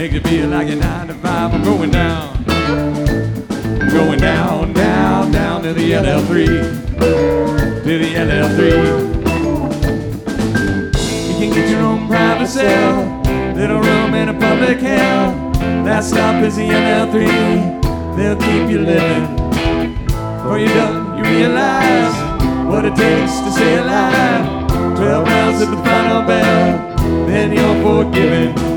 Make you feel like you're 9 to 5. I'm going down. Going down, down, down to the LL3. To the LL3. You can get your own private cell, little room in a public hell. Last stop is the LL3. They'll keep you living. Before you're done, you realize what it takes to stay alive. 12 rounds at the final bell, then you're forgiven.